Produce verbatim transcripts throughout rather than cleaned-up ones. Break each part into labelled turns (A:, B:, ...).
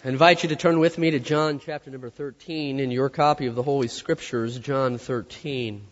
A: I invite you to turn with me to John chapter number thirteen in your copy of the Holy Scriptures, John thirteen.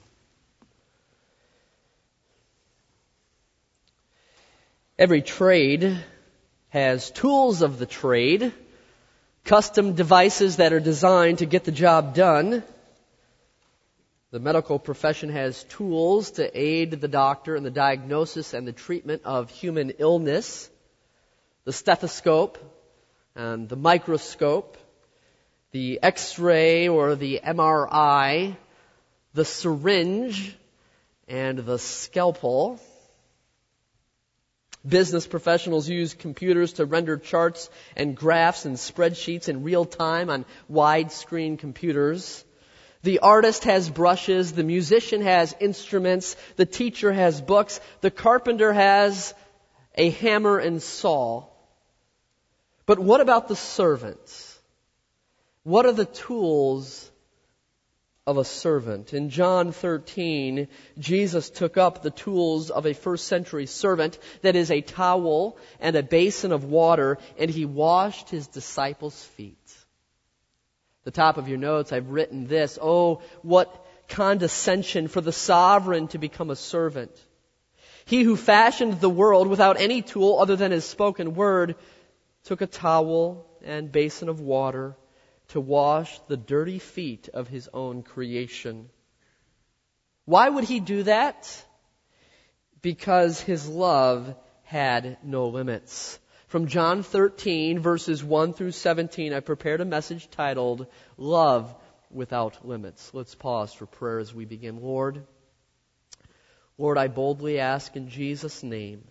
A: Every trade has tools of the trade, custom devices that are designed to get the job done. The medical profession has tools to aid the doctor in the diagnosis and the treatment of human illness. The stethoscope and the microscope, the X-ray or the M R I, the syringe, and the scalpel. Business professionals use computers to render charts and graphs and spreadsheets in real time on widescreen computers. The artist has brushes, the musician has instruments, the teacher has books, the carpenter has a hammer and saw. But what about the servants? What are the tools of a servant? In John thirteen, Jesus took up the tools of a first century servant, that is a towel and a basin of water, and he washed his disciples' feet. At the top of your notes, I've written this: "Oh, what condescension for the sovereign to become a servant. He who fashioned the world without any tool other than his spoken word took a towel and basin of water to wash the dirty feet of his own creation." Why would he do that? Because his love had no limits. From John thirteen, verses one through seventeen, I prepared a message titled, "Love Without Limits." Let's pause for prayer as we begin. Lord, Lord, I boldly ask in Jesus' name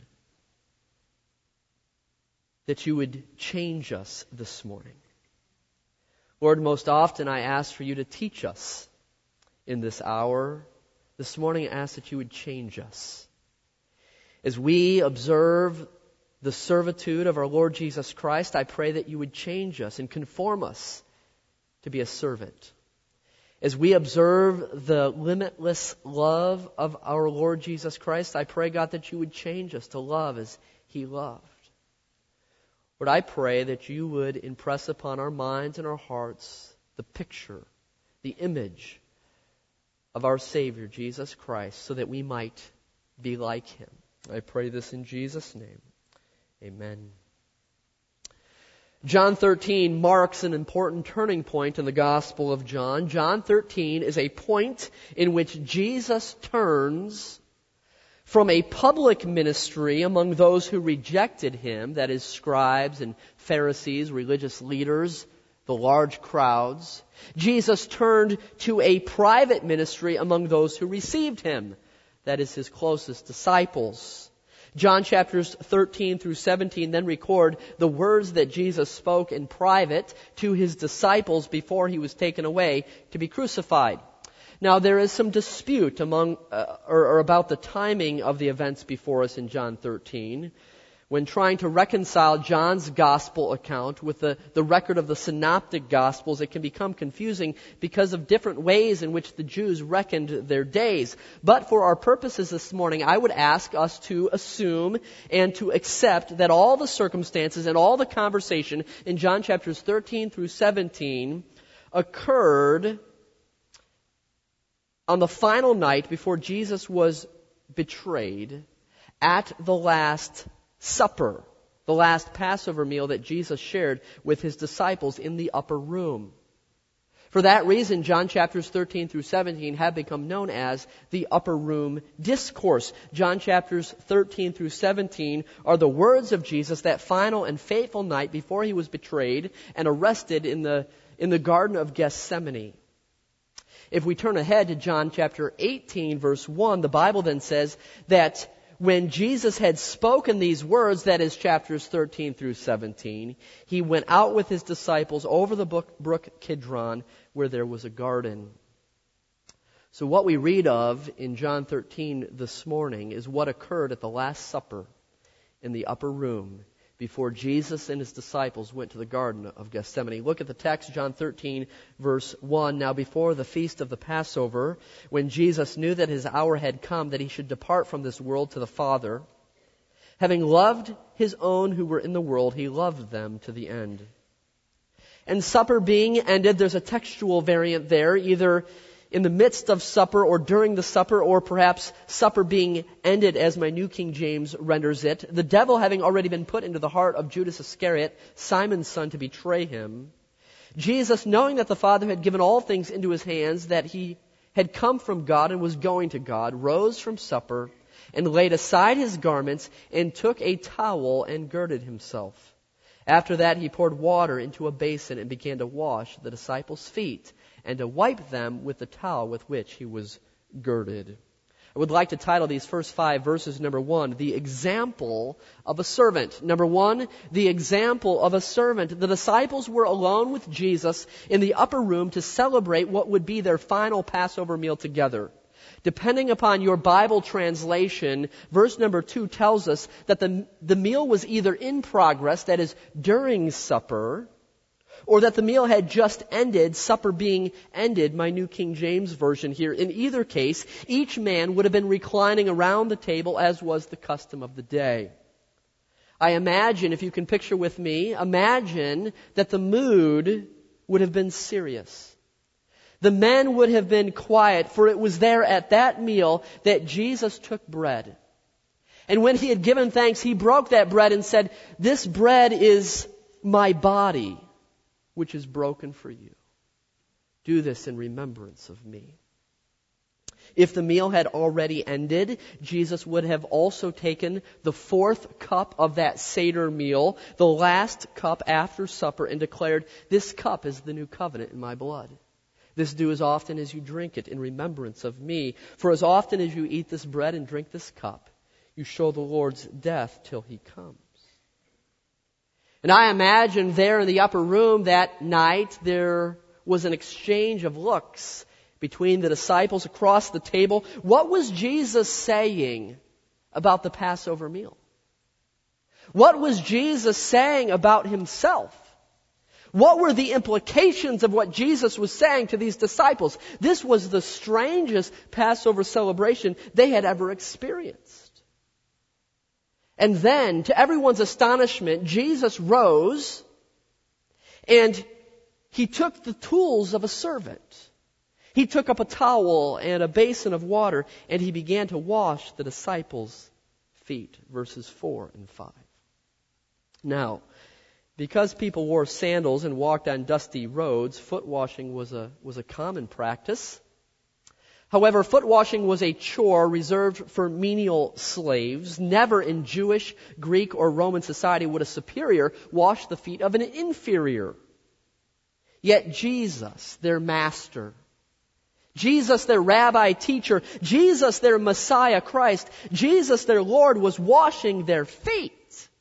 A: that you would change us this morning. Lord, most often I ask for you to teach us in this hour. This morning I ask that you would change us. As we observe the servitude of our Lord Jesus Christ, I pray that you would change us and conform us to be a servant. As we observe the limitless love of our Lord Jesus Christ, I pray, God, that you would change us to love as he loved. Lord, I pray that you would impress upon our minds and our hearts the picture, the image of our Savior, Jesus Christ, so that we might be like him. I pray this in Jesus' name. Amen. John thirteen marks an important turning point in the Gospel of John. John thirteen is a point in which Jesus turns from a public ministry among those who rejected him, that is, scribes and Pharisees, religious leaders, the large crowds. Jesus turned to a private ministry among those who received him, that is, his closest disciples. John chapters thirteen through seventeen then record the words that Jesus spoke in private to his disciples before he was taken away to be crucified. Now, there is some dispute among uh, or, or about the timing of the events before us in John thirteen. When trying to reconcile John's gospel account with the, the record of the synoptic gospels, it can become confusing because of different ways in which the Jews reckoned their days. But for our purposes this morning, I would ask us to assume and to accept that all the circumstances and all the conversation in John chapters thirteen through seventeen occurred on the final night before Jesus was betrayed, at the Last Supper, the last Passover meal that Jesus shared with his disciples in the upper room. For that reason, John chapters thirteen through seventeen have become known as the upper room discourse. John chapters thirteen through seventeen are the words of Jesus that final and fateful night before he was betrayed and arrested in the, in the Garden of Gethsemane. If we turn ahead to John chapter eighteen, verse one, the Bible then says that when Jesus had spoken these words, that is chapters thirteen through seventeen, he went out with his disciples over the brook Kidron, where there was a garden. So what we read of in John thirteen this morning is what occurred at the Last Supper in the upper room before Jesus and his disciples went to the Garden of Gethsemane. Look at the text, John thirteen, verse one. Now before the feast of the Passover, when Jesus knew that his hour had come, that he should depart from this world to the Father, having loved his own who were in the world, he loved them to the end. And supper being ended, there's a textual variant there, either in the midst of supper or during the supper, or perhaps supper being ended as my New King James renders it. The devil having already been put into the heart of Judas Iscariot, Simon's son, to betray him. Jesus, knowing that the Father had given all things into his hands, that he had come from God and was going to God, rose from supper and laid aside his garments and took a towel and girded himself. After that, he poured water into a basin and began to wash the disciples' feet and to wipe them with the towel with which he was girded. I would like to title these first five verses, number one, the example of a servant. Number one, the example of a servant. The disciples were alone with Jesus in the upper room to celebrate what would be their final Passover meal together. Depending upon your Bible translation, verse number two tells us that the, the meal was either in progress, that is, during supper, or that the meal had just ended, supper being ended, my New King James Version here. In either case, each man would have been reclining around the table as was the custom of the day. I imagine, if you can picture with me, imagine that the mood would have been serious. The men would have been quiet, for it was there at that meal that Jesus took bread. And when he had given thanks, he broke that bread and said, "This bread is my body, which is broken for you. Do this in remembrance of me." If the meal had already ended, Jesus would have also taken the fourth cup of that Seder meal, the last cup after supper, and declared, "This cup is the new covenant in my blood. This do as often as you drink it in remembrance of me. For as often as you eat this bread and drink this cup, you show the Lord's death till he comes." And I imagine there in the upper room that night there was an exchange of looks between the disciples across the table. What was Jesus saying about the Passover meal? What was Jesus saying about himself? What were the implications of what Jesus was saying to these disciples? This was the strangest Passover celebration they had ever experienced. And then, to everyone's astonishment, Jesus rose and he took the tools of a servant. He took up a towel and a basin of water and he began to wash the disciples' feet. Verses four and five. Now, because people wore sandals and walked on dusty roads, foot washing was a, was a common practice. However, foot washing was a chore reserved for menial slaves. Never in Jewish, Greek, or Roman society would a superior wash the feet of an inferior. Yet Jesus, their master, Jesus, their rabbi teacher, Jesus, their Messiah Christ, Jesus, their Lord, was washing their feet.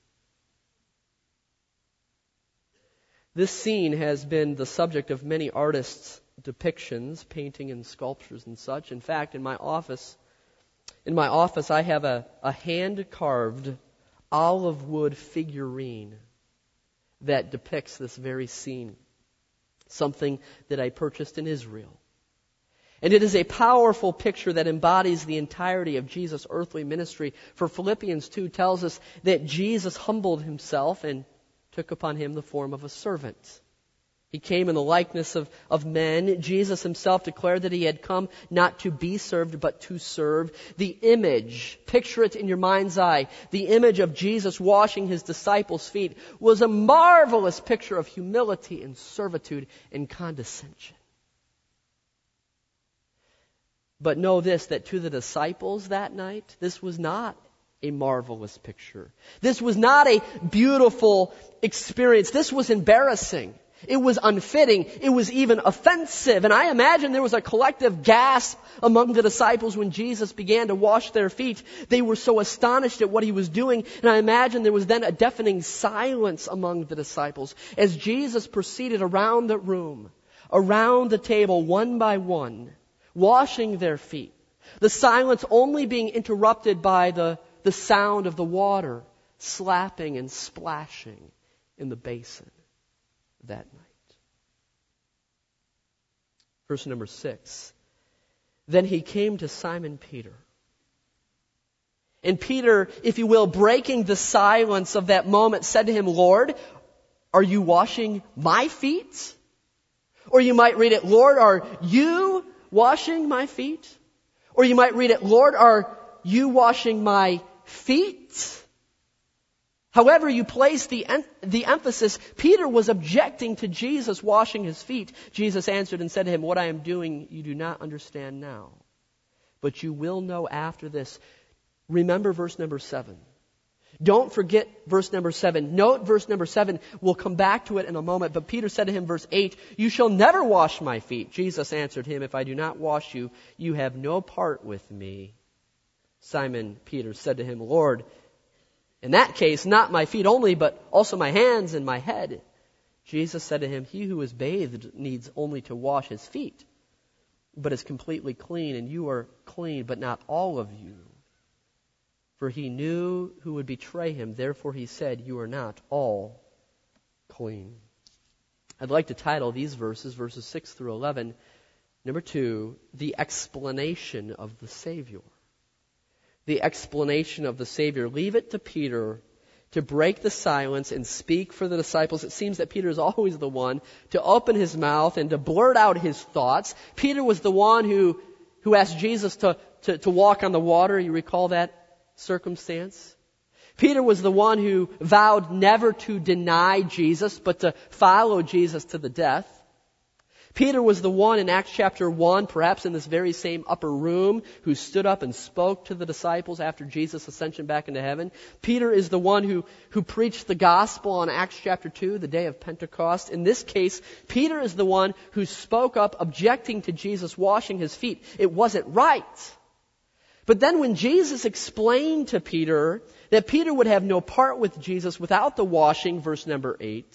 A: This scene has been the subject of many artists' depictions, painting and sculptures and such. In fact, in my office, in my office, I have a, a hand-carved olive wood figurine that depicts this very scene. Something that I purchased in Israel. And it is a powerful picture that embodies the entirety of Jesus' earthly ministry. For Philippians two tells us that Jesus humbled himself and took upon him the form of a servant. He came in the likeness of, of men. Jesus himself declared that he had come not to be served, but to serve. The image, picture it in your mind's eye, the image of Jesus washing his disciples' feet was a marvelous picture of humility and servitude and condescension. But know this, that to the disciples that night, this was not a marvelous picture. This was not a beautiful experience. This was embarrassing. It was unfitting. It was even offensive. And I imagine there was a collective gasp among the disciples when Jesus began to wash their feet. They were so astonished at what he was doing. And I imagine there was then a deafening silence among the disciples as Jesus proceeded around the room, around the table, one by one, washing their feet. The silence only being interrupted by the, the sound of the water slapping and splashing in the basin that night. Verse number six. Then he came to Simon Peter. And Peter, if you will, breaking the silence of that moment, said to him, "Lord, are you washing my feet? Or you might read it, Lord, are you washing my feet? Or you might read it, Lord, are you washing my feet? However you place the, en- the emphasis, Peter was objecting to Jesus washing his feet. Jesus answered and said to him, what I am doing you do not understand now, but you will know after this. Remember verse number seven. Don't forget verse number seven. Note verse number seven. We'll come back to it in a moment. But Peter said to him, verse eight, you shall never wash my feet. Jesus answered him, if I do not wash you, you have no part with me. Simon Peter said to him, Lord, in that case, not my feet only, but also my hands and my head. Jesus said to him, he who is bathed needs only to wash his feet, but is completely clean, and you are clean, but not all of you. For he knew who would betray him, therefore he said, you are not all clean. I'd like to title these verses, verses six through eleven, number two, the explanation of the Savior. The explanation of the Savior. Leave it to Peter to break the silence and speak for the disciples. It seems that Peter is always the one to open his mouth and to blurt out his thoughts. Peter was the one who, who asked Jesus to, to, to walk on the water. You recall that circumstance? Peter was the one who vowed never to deny Jesus, but to follow Jesus to the death. Peter was the one in Acts chapter one, perhaps in this very same upper room, who stood up and spoke to the disciples after Jesus' ascension back into heaven. Peter is the one who, who preached the gospel on Acts chapter two, the day of Pentecost. In this case, Peter is the one who spoke up objecting to Jesus washing his feet. It wasn't right. But then when Jesus explained to Peter that Peter would have no part with Jesus without the washing, verse number eight,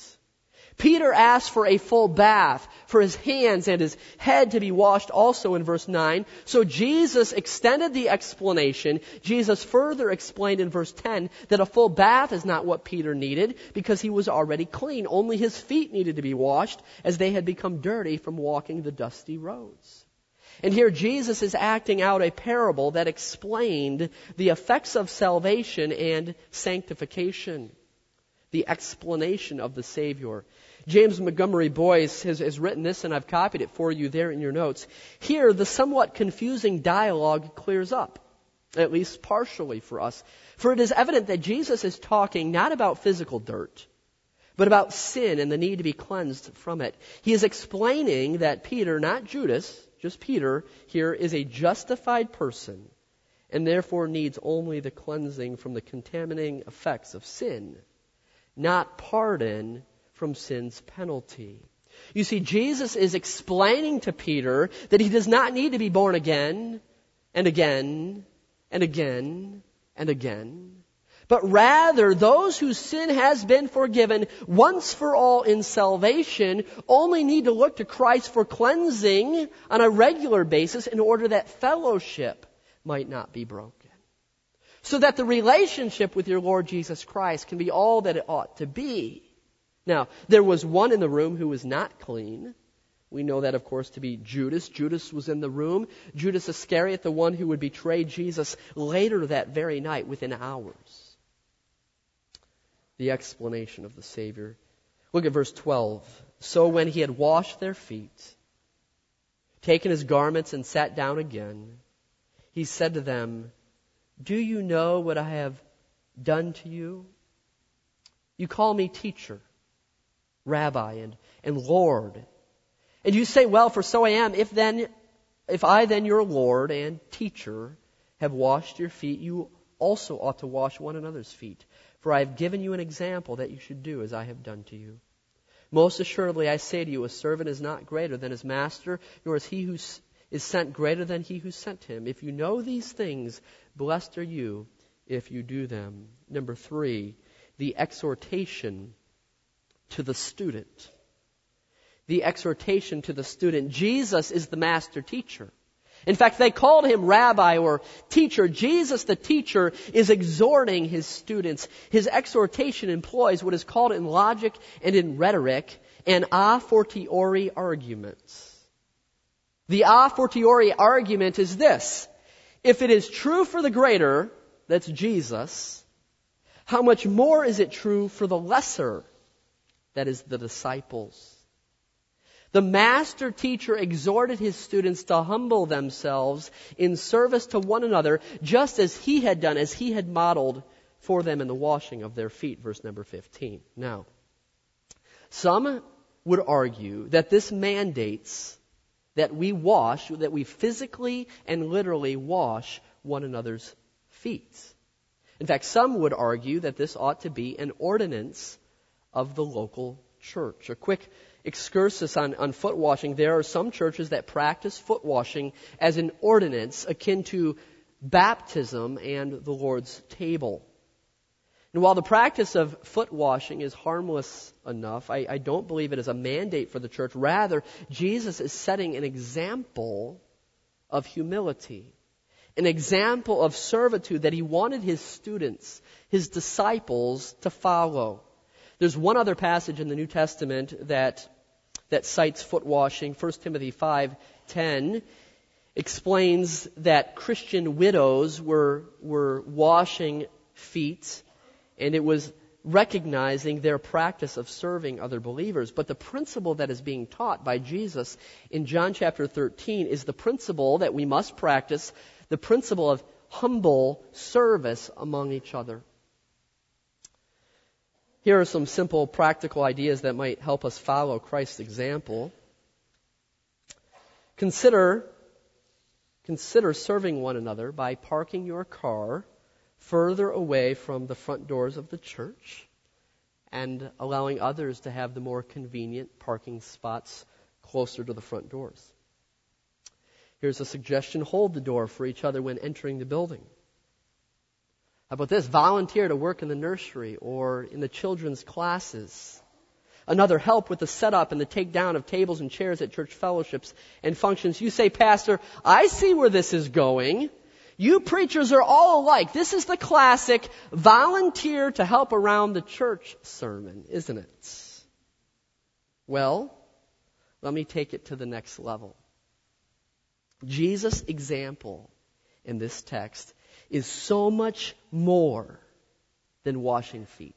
A: Peter asked for a full bath, for his hands and his head to be washed also in verse nine. So Jesus extended the explanation. Jesus further explained in verse ten that a full bath is not what Peter needed because he was already clean. Only his feet needed to be washed as they had become dirty from walking the dusty roads. And here Jesus is acting out a parable that explained the effects of salvation and sanctification. The explanation of the Savior. James Montgomery Boyce has, has written this, and I've copied it for you there in your notes. Here, the somewhat confusing dialogue clears up, at least partially for us. For it is evident that Jesus is talking not about physical dirt, but about sin and the need to be cleansed from it. He is explaining that Peter, not Judas, just Peter, here is a justified person, and therefore needs only the cleansing from the contaminating effects of sin, not pardon from sin's penalty. You see, Jesus is explaining to Peter that he does not need to be born again and again and again and again, but rather those whose sin has been forgiven once for all in salvation only need to look to Christ for cleansing on a regular basis in order that fellowship might not be broken. So that the relationship with your Lord Jesus Christ can be all that it ought to be. Now, there was one in the room who was not clean. We know that, of course, to be Judas. Judas was in the room. Judas Iscariot, the one who would betray Jesus later that very night, within hours. The explanation of the Savior. Look at verse twelve. So when he had washed their feet, taken his garments and sat down again, he said to them, do you know what I have done to you? You call me teacher, rabbi, and, and Lord. And you say, well, for so I am. If then, if I then, your Lord and teacher, have washed your feet, you also ought to wash one another's feet. For I have given you an example that you should do as I have done to you. Most assuredly, I say to you, a servant is not greater than his master, nor is he who is sent greater than he who sent him. If you know these things, blessed are you if you do them. Number three, the exhortation to the student. The exhortation to the student. Jesus is the master teacher. In fact, they called him rabbi or teacher. Jesus, the teacher, is exhorting his students. His exhortation employs what is called in logic and in rhetoric an a fortiori argument. The a fortiori argument is this. If it is true for the greater, that's Jesus, how much more is it true for the lesser, that is, the disciples. The master teacher exhorted his students to humble themselves in service to one another, just as he had done, as he had modeled for them in the washing of their feet. Verse number fifteen. Now, some would argue that this mandates that we wash, that we physically and literally wash one another's feet. In fact, some would argue that this ought to be an ordinance of the local church. A quick excursus on, on foot washing. There are some churches that practice foot washing as an ordinance akin to baptism and the Lord's table. And while the practice of foot washing is harmless enough, I, I don't believe it is a mandate for the church. Rather, Jesus is setting an example of humility, an example of servitude that he wanted his students, his disciples, to follow. There's one other passage in the New Testament that that cites foot washing. First Timothy five ten explains that Christian widows were were washing feet, and it was recognizing their practice of serving other believers. But the principle that is being taught by Jesus in John chapter thirteen is the principle that we must practice, the principle of humble service among each other. Here are some simple practical ideas that might help us follow Christ's example. Consider, consider serving one another by parking your car further away from the front doors of the church and allowing others to have the more convenient parking spots closer to the front doors. Here's a suggestion: hold the door for each other when entering the building. How about this? Volunteer to work in the nursery or in the children's classes. Another, help with the setup and the takedown of tables and chairs at church fellowships and functions. You say, Pastor, I see where this is going. You preachers are all alike. This is the classic volunteer to help around the church sermon, isn't it? Well, let me take it to the next level. Jesus' example in this text is so much more than washing feet,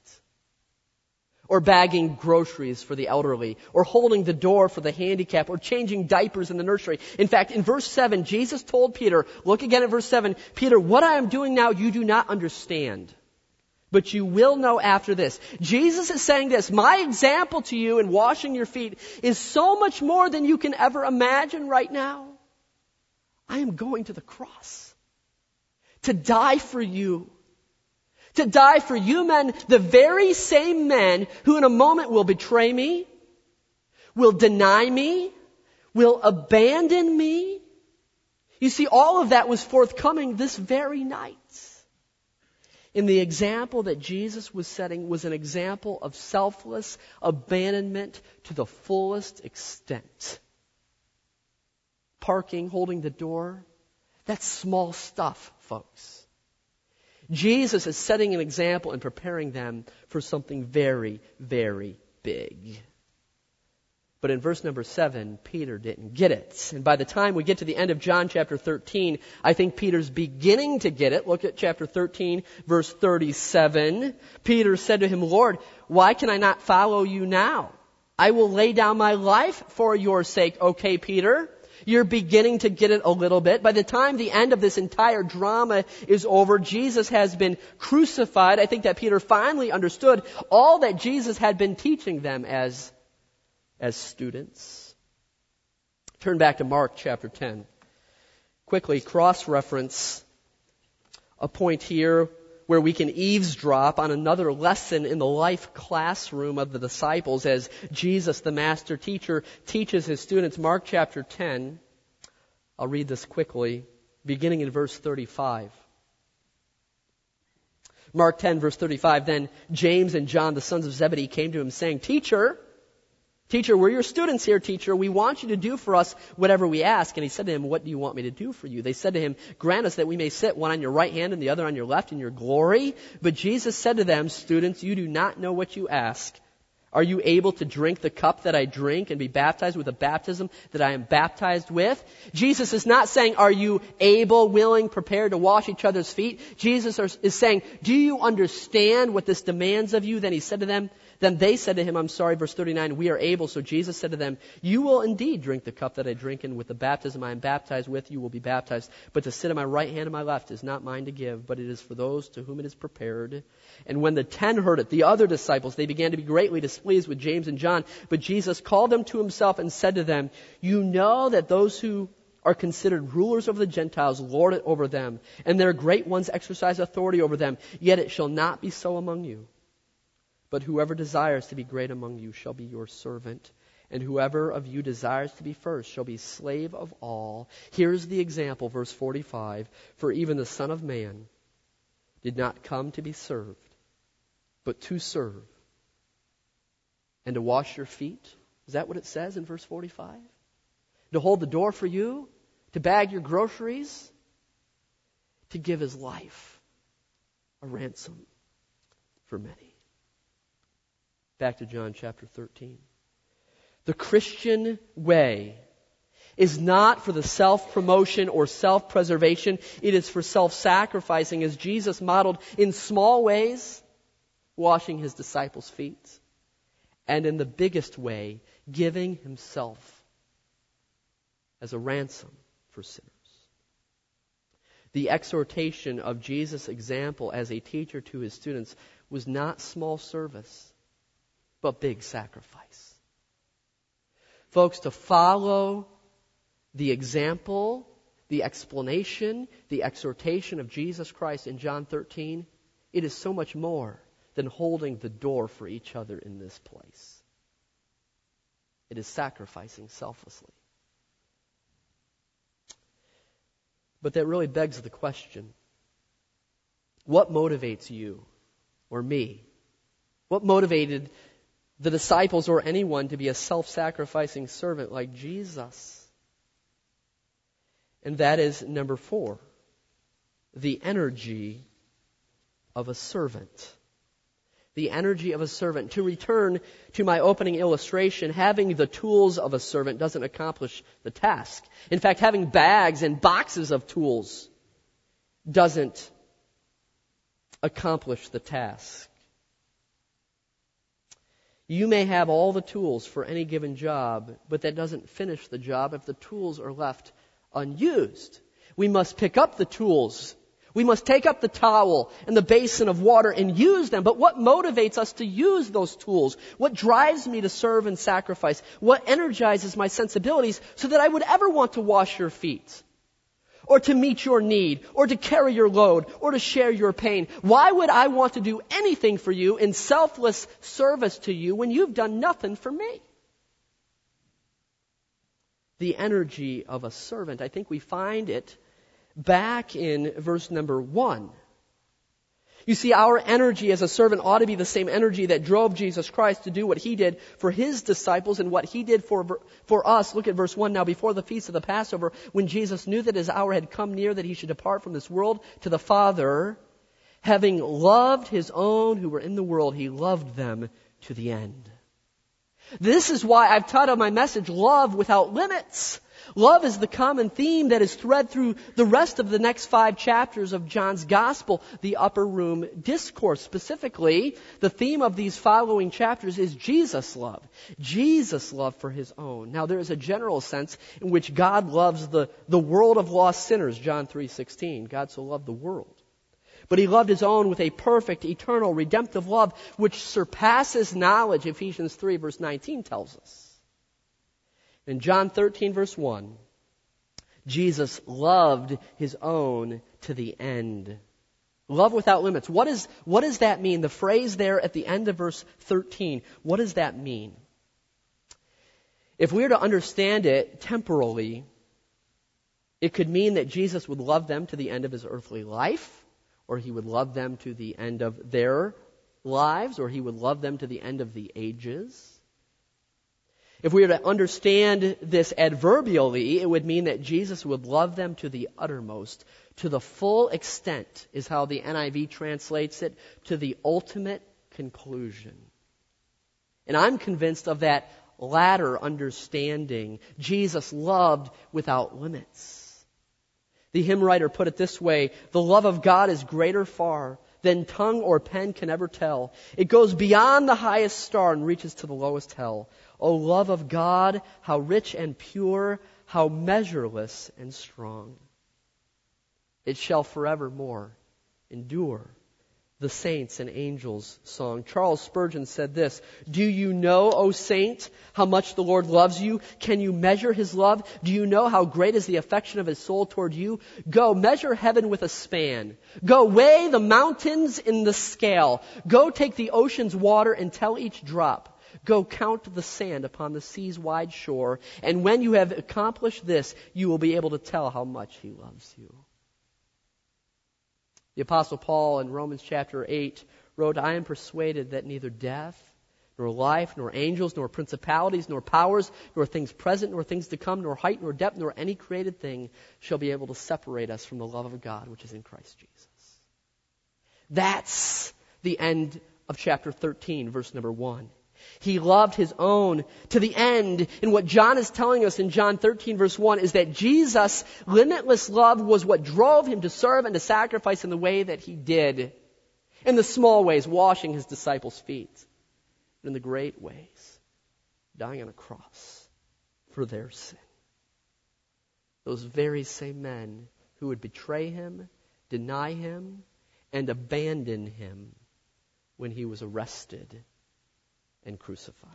A: or bagging groceries for the elderly, or holding the door for the handicapped, or changing diapers in the nursery. In fact, in verse seven, Jesus told Peter, look again at verse seven, Peter, what I am doing now you do not understand, but you will know after this. Jesus is saying this: my example to you in washing your feet is so much more than you can ever imagine right now. I am going to the cross to die for you. To die for you men, the very same men who in a moment will betray me, will deny me, will abandon me. You see, all of that was forthcoming this very night. And the example that Jesus was setting was an example of selfless abandonment to the fullest extent. Parking, holding the door, that's small stuff, folks. Jesus is setting an example and preparing them for something very, very big. But in verse number seven, Peter didn't get it. And by the time we get to the end of John chapter thirteen, I think Peter's beginning to get it. Look at chapter thirteen, verse thirty-seven. Peter said to him, Lord, why can I not follow you now? I will lay down my life for your sake. Okay, Peter. You're beginning to get it a little bit. By the time the end of this entire drama is over, Jesus has been crucified. I think that Peter finally understood all that Jesus had been teaching them as, as students. Turn back to Mark chapter ten. Quickly cross-reference a point here where we can eavesdrop on another lesson in the life classroom of the disciples as Jesus, the master teacher, teaches his students. Mark chapter ten, I'll read this quickly, beginning in verse thirty-five. Mark ten, verse thirty-five, then James and John, the sons of Zebedee, came to him saying, Teacher, Teacher, we're your students here, teacher. We want you to do for us whatever we ask. And he said to him, what do you want me to do for you? They said to him, grant us that we may sit one on your right hand and the other on your left in your glory. But Jesus said to them, students, you do not know what you ask. Are you able to drink the cup that I drink and be baptized with the baptism that I am baptized with? Jesus is not saying, are you able, willing, prepared to wash each other's feet? Jesus is saying, do you understand what this demands of you? Then he said to them, Then they said to him, I'm sorry, verse thirty-nine, we are able. So Jesus said to them, you will indeed drink the cup that I drink, and with the baptism I am baptized with, you will be baptized. But to sit on my right hand and my left is not mine to give, but it is for those to whom it is prepared. And when the ten heard it, the other disciples, they began to be greatly displeased with James and John. But Jesus called them to himself and said to them, you know that those who are considered rulers over the Gentiles lord it over them, and their great ones exercise authority over them. Yet it shall not be so among you. But whoever desires to be great among you shall be your servant, and whoever of you desires to be first shall be slave of all. Here's the example, verse forty-five. For even the Son of Man did not come to be served, but to serve, and to wash your feet. Is that what it says in verse forty-five? To hold the door for you, to bag your groceries, to give his life a ransom for many. Back to John chapter thirteen. The Christian way is not for the self-promotion or self-preservation. It is for self-sacrificing, as Jesus modeled in small ways, washing his disciples' feet, and in the biggest way, giving himself as a ransom for sinners. The exhortation of Jesus' example as a teacher to his students was not small service, but big sacrifice. Folks, to follow the example, the explanation, the exhortation of Jesus Christ in John thirteen, it is so much more than holding the door for each other in this place. It is sacrificing selflessly. But that really begs the question, what motivates you or me? What motivated the disciples or anyone to be a self-sacrificing servant like Jesus? And that is number four, the energy of a servant. The energy of a servant. To return to my opening illustration, having the tools of a servant doesn't accomplish the task. In fact, having bags and boxes of tools doesn't accomplish the task. You may have all the tools for any given job, but that doesn't finish the job if the tools are left unused. We must pick up the tools. We must take up the towel and the basin of water and use them. But what motivates us to use those tools? What drives me to serve and sacrifice? What energizes my sensibilities so that I would ever want to wash your feet? Or to meet your need, or to carry your load, or to share your pain? Why would I want to do anything for you in selfless service to you when you've done nothing for me? The energy of a servant, I think we find it back in verse number one. You see, our energy as a servant ought to be the same energy that drove Jesus Christ to do what he did for his disciples and what he did for, for us. Look at verse one now. Before the feast of the Passover, when Jesus knew that his hour had come near that he should depart from this world to the Father, having loved his own who were in the world, he loved them to the end. This is why I've titled my message, Love Without Limits. Love is the common theme that is thread through the rest of the next five chapters of John's Gospel, the Upper Room Discourse. Specifically, the theme of these following chapters is Jesus' love. Jesus' love for his own. Now, there is a general sense in which God loves the, the world of lost sinners, John three sixteen. God so loved the world. But he loved his own with a perfect, eternal, redemptive love which surpasses knowledge, Ephesians three verse nineteen tells us. In John thirteen verse one, Jesus loved his own to the end. Love without limits. What is, what does that mean? The phrase there at the end of verse thirteen, what does that mean? If we were to understand it temporally, it could mean that Jesus would love them to the end of his earthly life, or he would love them to the end of their lives, or he would love them to the end of the ages. If we were to understand this adverbially, it would mean that Jesus would love them to the uttermost, to the full extent, is how the N I V translates it, to the ultimate conclusion. And I'm convinced of that latter understanding. Jesus loved without limits. The hymn writer put it this way, the love of God is greater far than tongue or pen can ever tell. It goes beyond the highest star and reaches to the lowest hell. O love of God, how rich and pure, how measureless and strong. It shall forevermore endure. The saints and angels' song. Charles Spurgeon said this, do you know, O saint, how much the Lord loves you? Can you measure His love? Do you know how great is the affection of His soul toward you? Go measure heaven with a span. Go weigh the mountains in the scale. Go take the ocean's water and tell each drop. Go count the sand upon the sea's wide shore. And when you have accomplished this, you will be able to tell how much He loves you. The Apostle Paul in Romans chapter eight wrote, I am persuaded that neither death, nor life, nor angels, nor principalities, nor powers, nor things present, nor things to come, nor height, nor depth, nor any created thing shall be able to separate us from the love of God, which is in Christ Jesus. That's the end of chapter thirteen, verse number one. He loved His own to the end. And what John is telling us in John thirteen verse one is that Jesus' limitless love was what drove Him to serve and to sacrifice in the way that He did. In the small ways, washing His disciples' feet. And in the great ways, dying on a cross for their sin. Those very same men who would betray Him, deny Him, and abandon Him when He was arrested and crucified.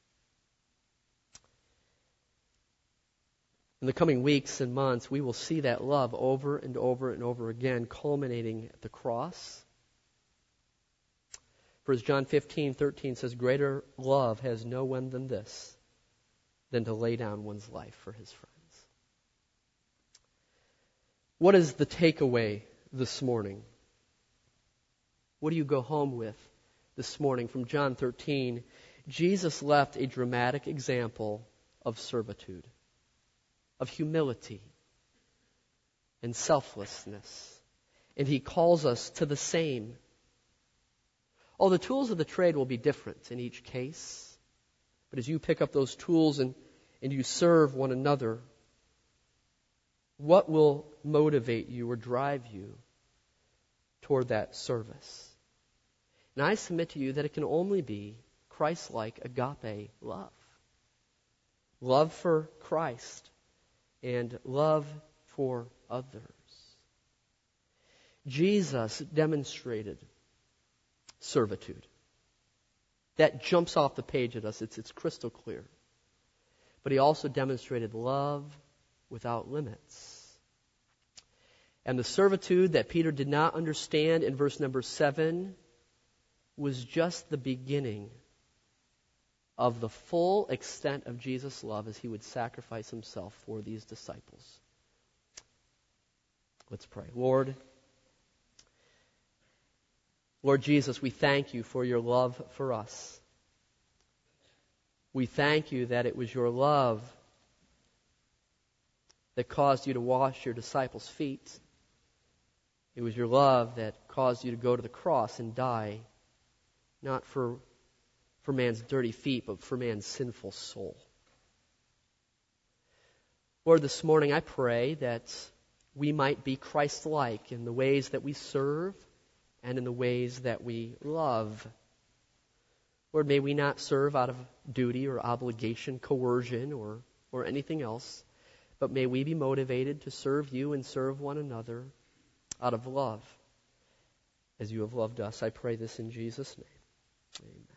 A: In the coming weeks and months, we will see that love over and over and over again, culminating at the cross. For as John fifteen thirteen says, greater love has no one than this, than to lay down one's life for his friends. What is the takeaway this morning? What do you go home with this morning from John thirteen? Jesus left a dramatic example of servitude, of humility, and selflessness. And He calls us to the same. Oh, the tools of the trade will be different in each case. But as you pick up those tools and, and you serve one another, what will motivate you or drive you toward that service? And I submit to you that it can only be Christ-like agape love. Love for Christ and love for others. Jesus demonstrated servitude. That jumps off the page at us. It's, it's crystal clear. But He also demonstrated love without limits. And the servitude that Peter did not understand in verse number seven was just the beginning of the full extent of Jesus' love as He would sacrifice Himself for these disciples. Let's pray. Lord, Lord Jesus, we thank You for Your love for us. We thank You that it was Your love that caused You to wash Your disciples' feet. It was Your love that caused You to go to the cross and die, not for for man's dirty feet, but for man's sinful soul. Lord, this morning I pray that we might be Christ-like in the ways that we serve and in the ways that we love. Lord, may we not serve out of duty or obligation, coercion, or, or anything else, but may we be motivated to serve You and serve one another out of love as You have loved us. I pray this in Jesus' name. Amen.